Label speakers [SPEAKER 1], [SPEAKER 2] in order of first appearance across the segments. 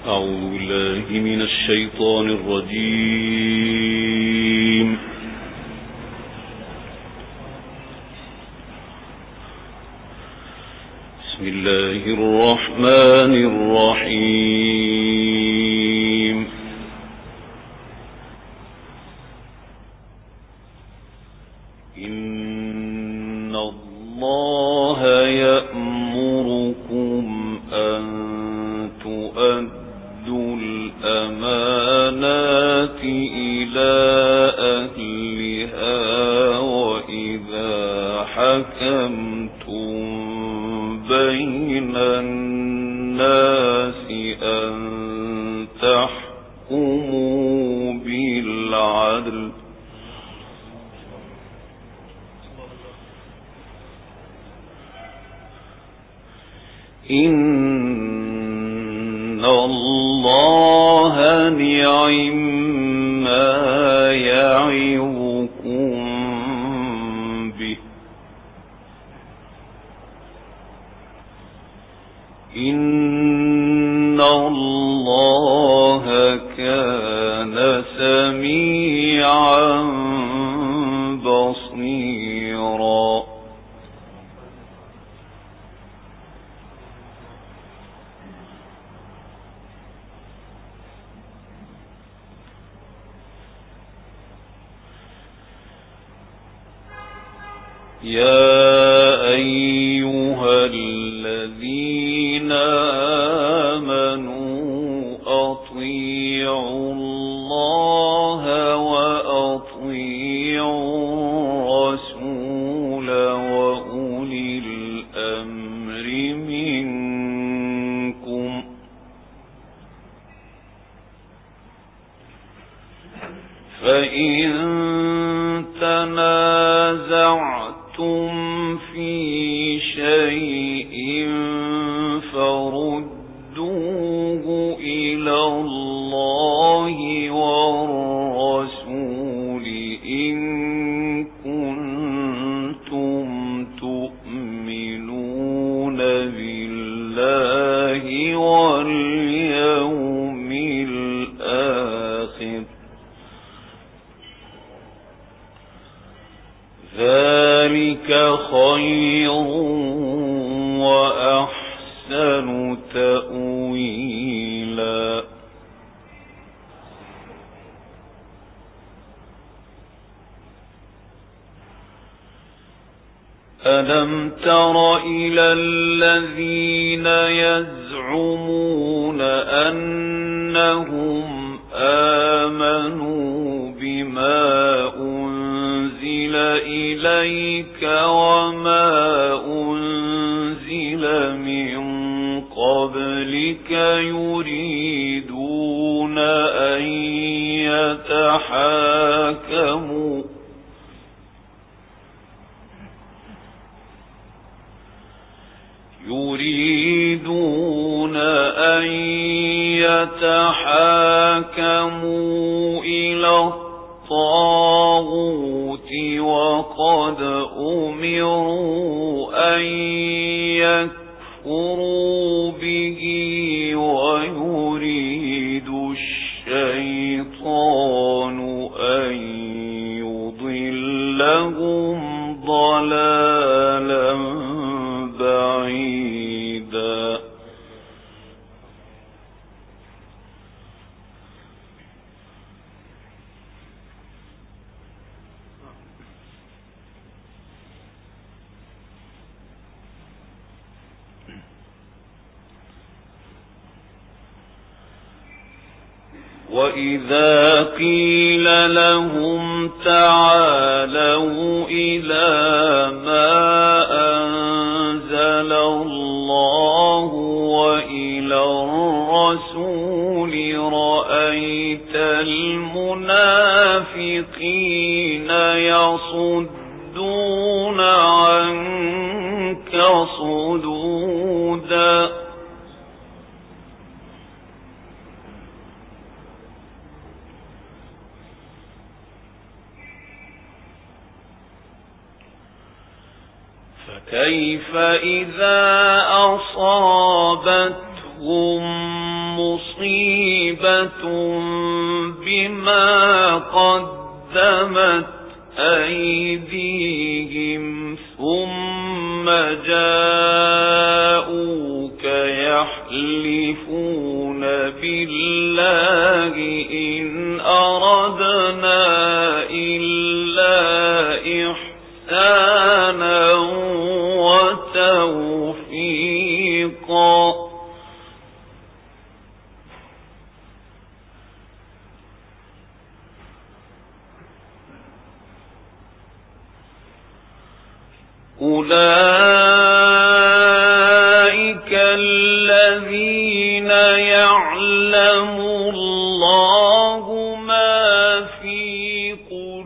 [SPEAKER 1] أعوذ بالله من الشيطان الرجيم. بسم الله الرحمن الرحيم. إن الله يأمركم أن تؤدوا الأمانات إلى أهلها وإذا حكمتم بين الناس أن تحكموا بالعدل. إن الله نعما يعظكم به. إن الله كان سميعا بصيرا. يا أيها الذين آمنوا أطيعوا الله وأطيعوا الرسول وأولي الأمر منكم. فإن تنازعتم في شيء فردوه إلى الله والرسول إن كنتم تؤمنون بالله واليوم الآخر. ذلك خير وأحسن تأويلا. ألم تر إلى الذين يزعمون أنهم آمنوا بما أنزل إليك وما أنزل من قبلك يريدون أن يتحاكموا إلى الطاغوت وقد أمروا أن يكفروا به ويريد الشيطان أن يضلهم ضلالا بعيدا. وَإِذَا قِيلَ لَهُمْ تَعَالَوْا إِلَى مَا أَنزَلَ اللَّهُ وَإِلَى الرَّسُولِ رَأَيْتَ الْمُنَافِقِينَ يَصُدُّونَ عَنكَ صُدُودًا. فكيف إذا أصابتهم مصيبة يحلفون بالله إن أردنا إلا إحسانا وتوفيقا أولئك الذين يعلم الله ما في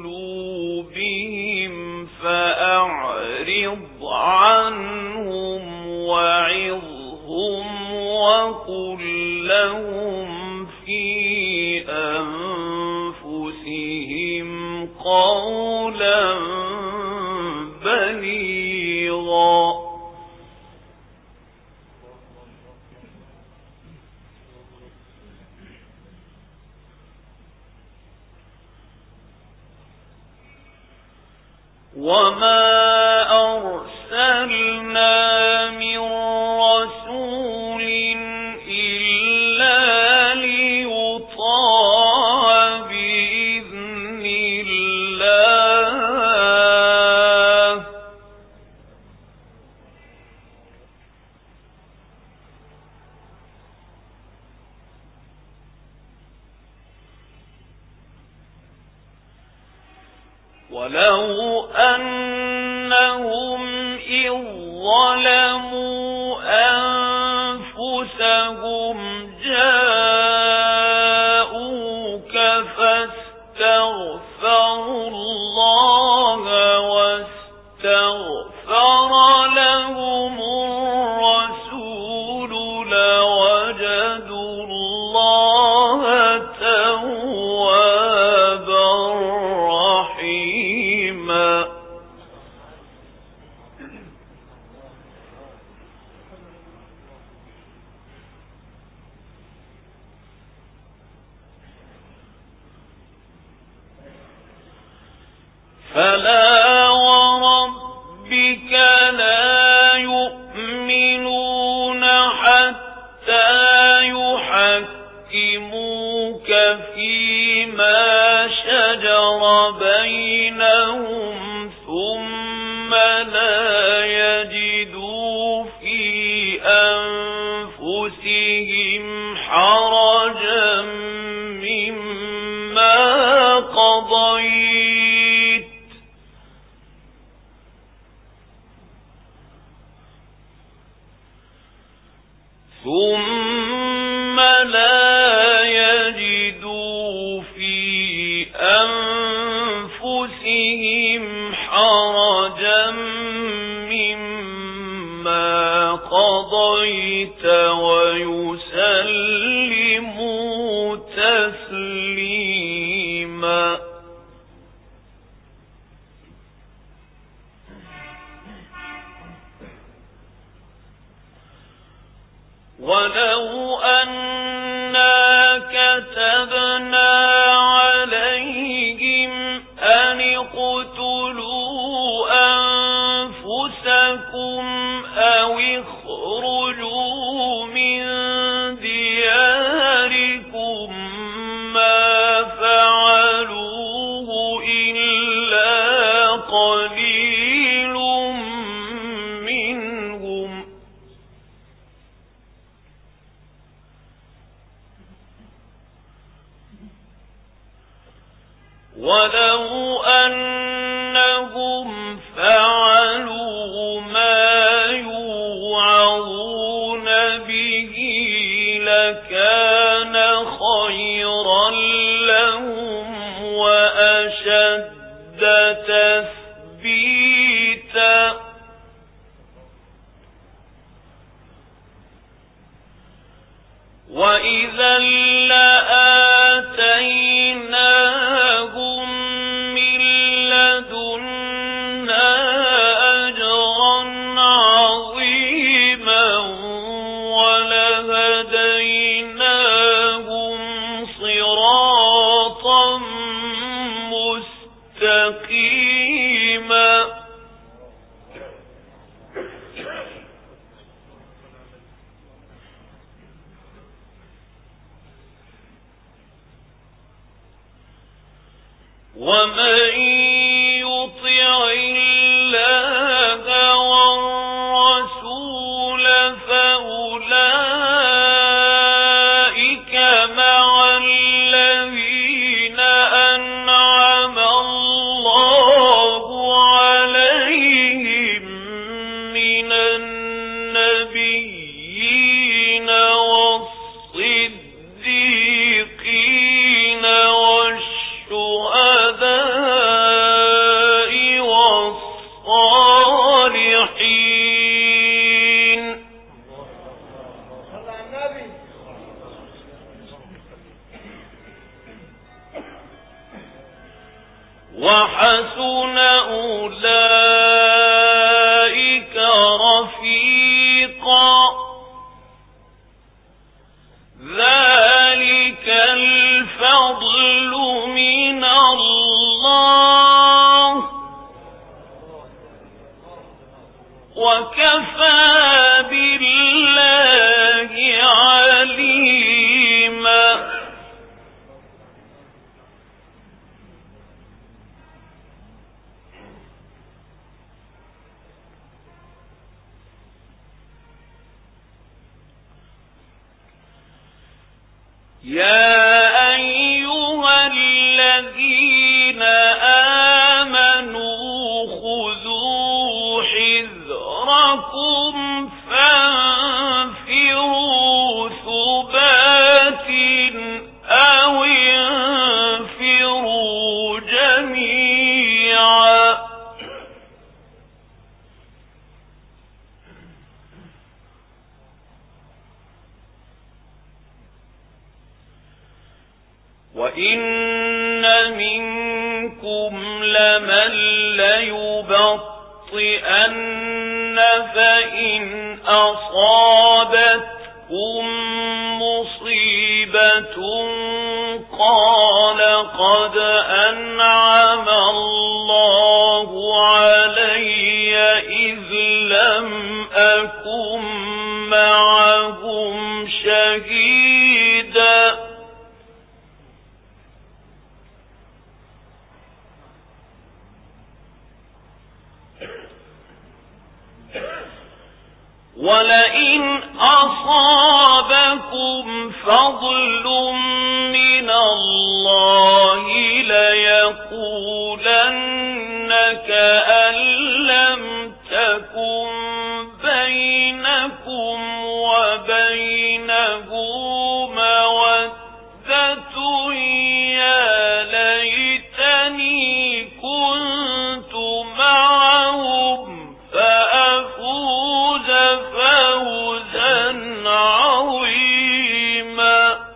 [SPEAKER 1] قلوبهم فأعرض عنهم وعظهم وقل لهم في أنفسهم قولا بليغا وما أرسلنا من رسول إلا ليطاع بإذن الله ولو أنهم إذ ظلموا أنفسهم جاءوك فاستغفروا الله واستغفر لهم الرسول لوجدوا الله توابا رحيما فلا وربك لا يؤمنون حتى يحكموك فيما شجر بينهم ثم لا يجدوا في أنفسهم حرجا مما قضيت ثم لا يجدوا في أنفسهم حرجا مما قضيت ويسلموا تسليما ولو أنا كتبنا عليهم أن اقتلوا أنفسكم أو اخرجوا من دياركم ما فعلوه إلا قليل منهم ولو أنهم فعلوا ما يوعظون به لكان خيرا لهم وأشد تثبيتا وإذا لآتيناهم من لدنا أجرا عظيما ولهديناهم صراطا مستقيما ومن يطع الله والرسول فأولئك مع الذين أنعم الله عليهم من النبيين والصديقين والشهداء والصالحين. وحسن أولئك رفيقا. ذلك الفضل من الله وكفى بالله عليما. يا أيها الذين آمنوا خذوا حذركم فانفروا ثبات أو انفروا جميعا. وإن منكم لمن ليبطئن فإن أصابتكم مصيبة قال قد أنعم الله علي إذ لم أكن معهم شهيدا. ولئن أصابكم فضل من الله ليقولن كأن لم تكن بينكم وبينه مودة يا ليتني كنت معهم فأفوز فوزا عظيما.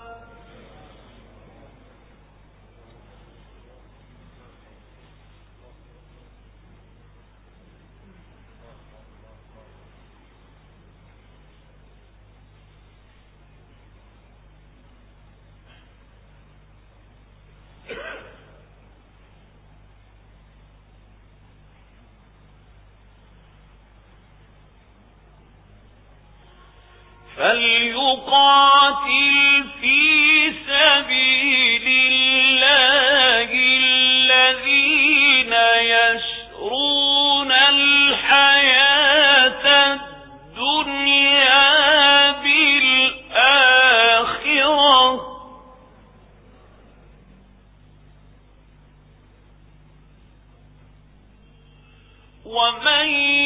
[SPEAKER 1] فليقاتل في سبيل الله الذين يشرون الحياة الدنيا بالآخرة ومن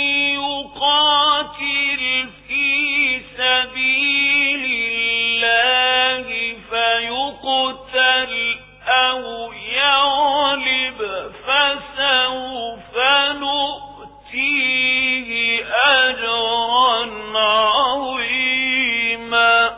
[SPEAKER 1] يقاتل في سبيل الله فيقتل أو يغلب فسوف نؤتيه أجرا عظيما.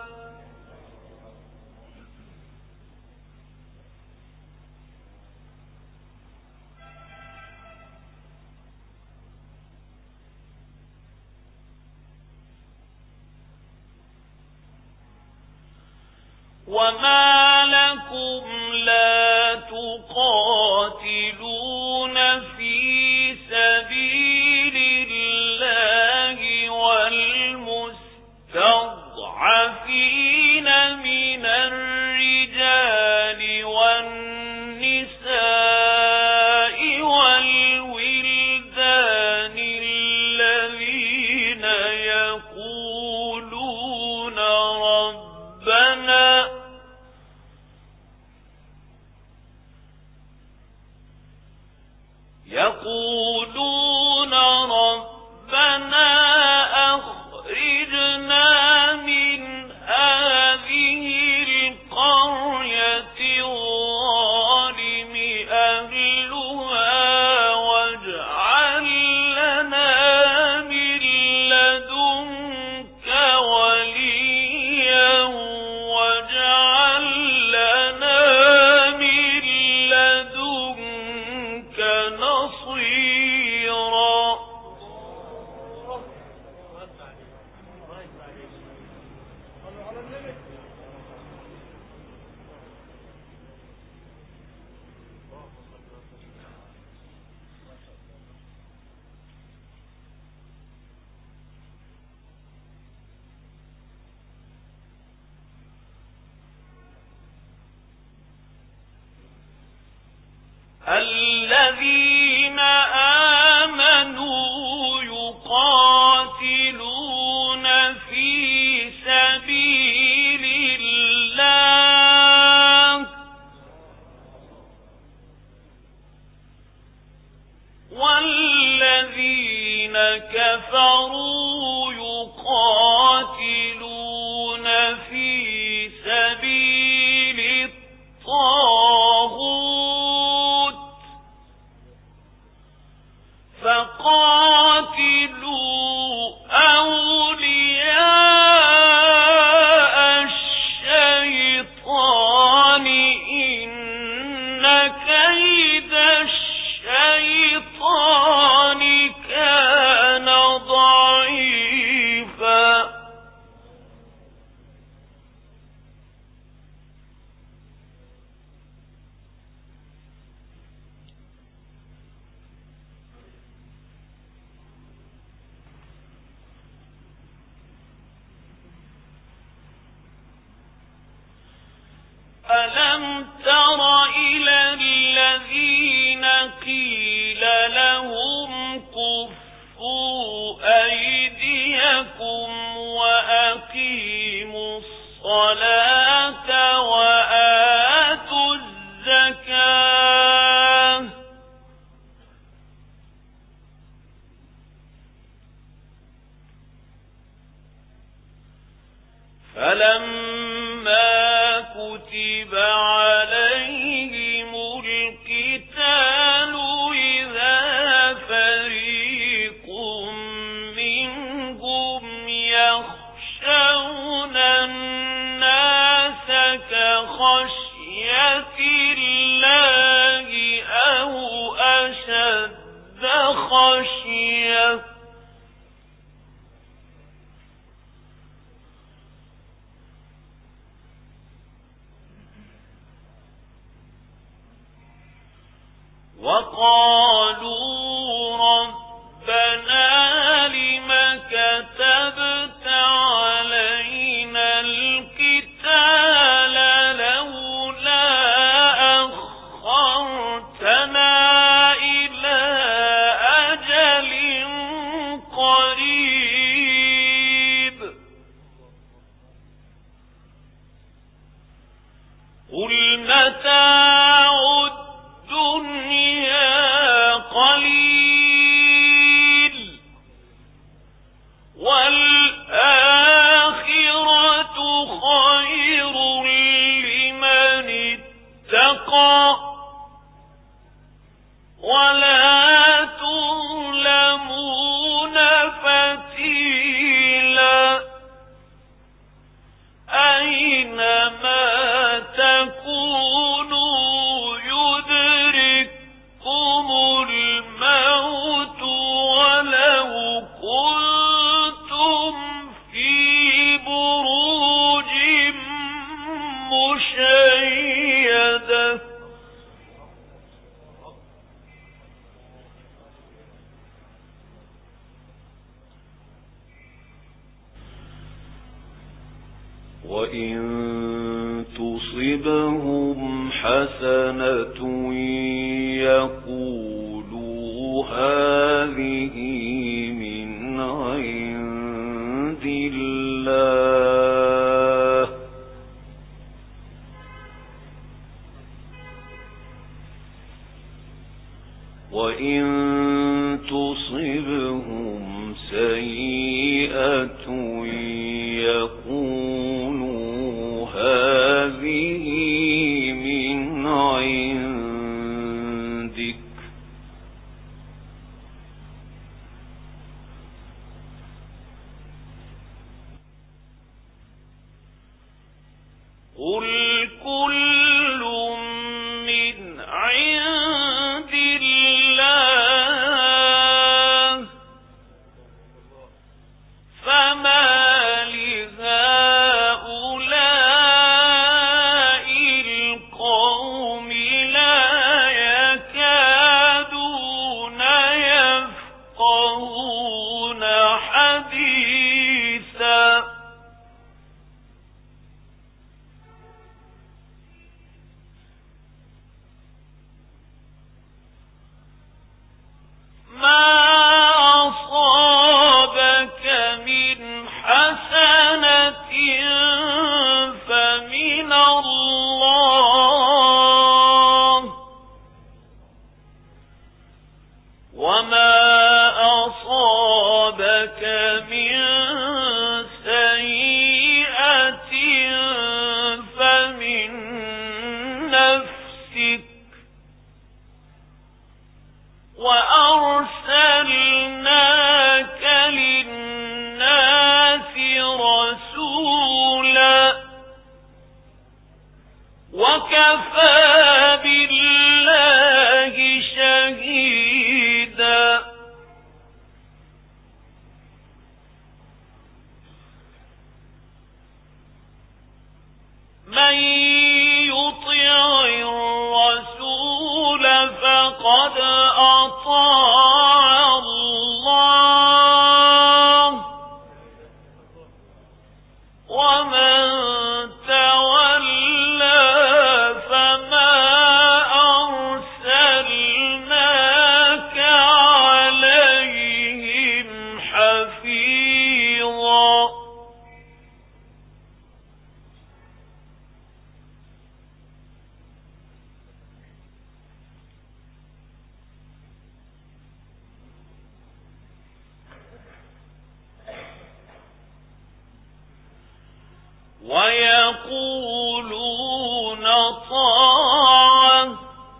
[SPEAKER 1] وما لكم لا تقاتلون في سبيل الله والمستضعفين من الرجال والنساء الذين آمنوا يقاتلون في سبيل الله والذين كفروا يقاتلون في سبيل الطاغوت فقاتلوا أولياء الشيطان إن كيد الشيطان كان ضعيفا ألم تر إلى الذين قيل لهم كفوا أيديكم وأقيموا الصلاة وآتوا الزكاة فلما كتب عليهم القتال إذا فريق منهم يخشون الناس كخشية الله أو أشد خشية وقالوا ربنا لم كتبت علينا القتال لولا أخرتنا إلى أجل قريب قل متاع الدنيا قليل والآخرة خير لمن اتقى ولا تظلمون فتيلا أينما تكونوا يدرككم الموت ولو كنتم في بروج مشيدة وإن تصبهم حسنة يقولوا هذه من عند الله وإن تصبهم سيئة يقولوا هذه من عندك قل كل من عند الله فما لهؤلاء من يطع الرسول فقد أطاع الله ومن تولى فما أرسلناك عليهم حفيظا ويقولون طاعة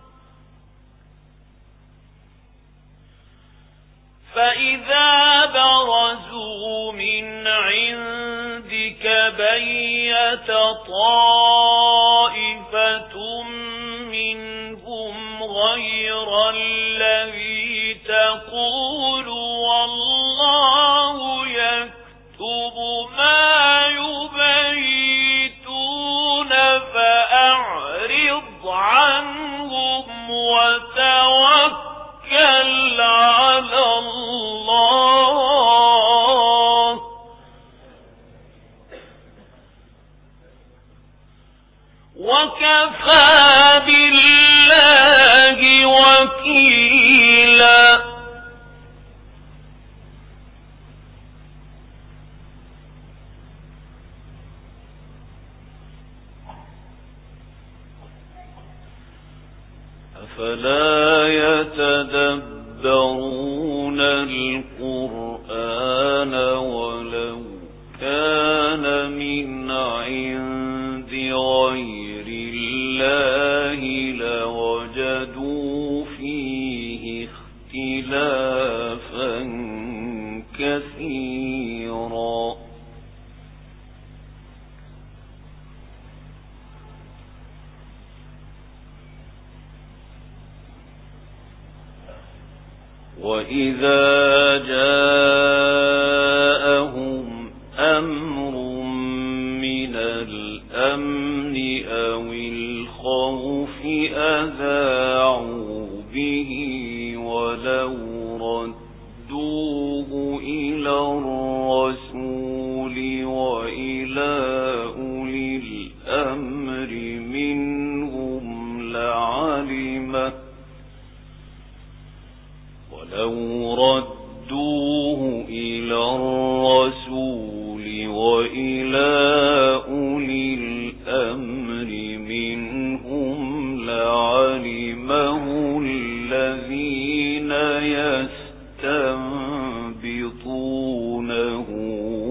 [SPEAKER 1] فإذا برزوا من عندك بيت طائفة منهم غير الذي تقول والله يكتب ما يبيتون فأعرض عنهم وتوكل على الله وكفى بالله وكيلا أفلا يتدبرون القرآن ولو كان من عند غير الله لوجدوا فيه اختلافا كثيرا وإذا جاءهم أمر من الأمن أو الخوف أذاعوا به ولو ردوه إلى الرسول وإلى أولي الأمر منهم لعلمه ولو ردوه إلى الرسول وإلى أولي الأمر منهم لعلمه الذين يستنبطونه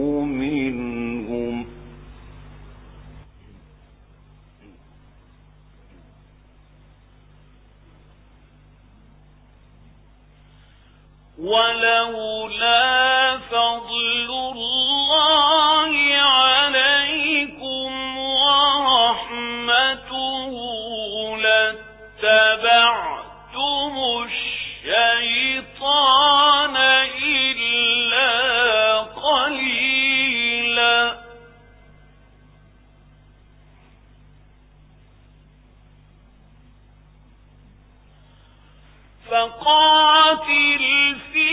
[SPEAKER 1] منهم ولولا فضل الله عليكم ورحمته لاتبعتم الشيطان إلا قليلا فقاتل في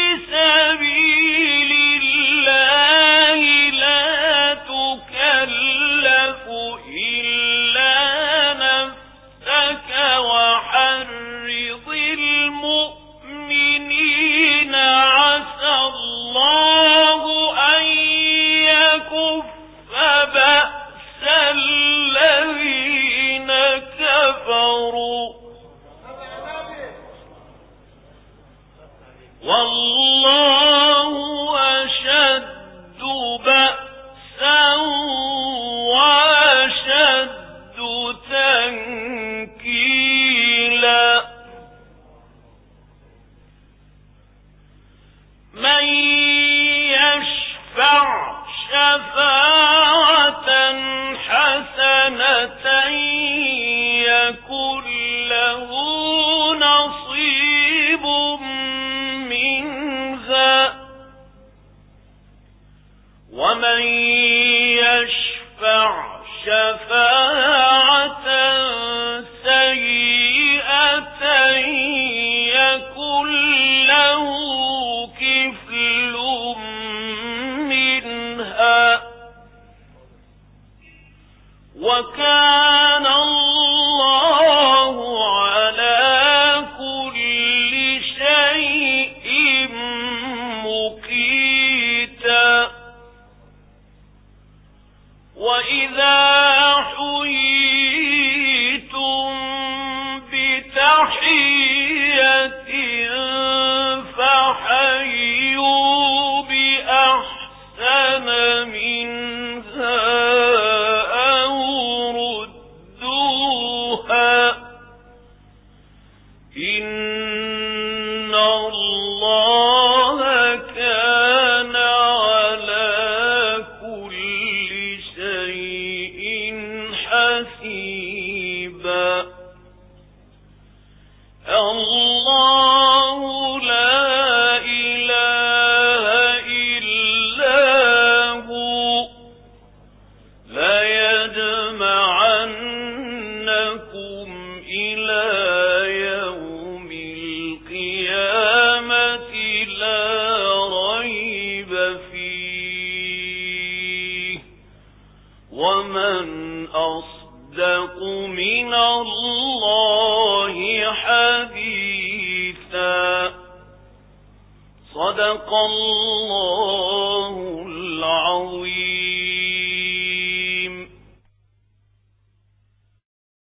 [SPEAKER 1] سبيل الله لا تكلف إلا نفسك وحرض المؤمنين عسى الله أن يكف بأس الذين كفروا والله أشد بأسا وأشد تنكيلا من يشفع شفاعة حسنة يكن له نصيب منها ومن يشفع شفاعة سيئة يكن له كفل منها وكان الله على كل شيء مقيتا وإذا حييتم بتحية فحيوا بأحسن منها أو ردوها إن الله كان على كل شيء حسيبا الله لا إله إلا هو ليجمعنكم إلى يوم القيامة لا ريب فيه ومن أصدق من الله حديثا صدق الله العظيم.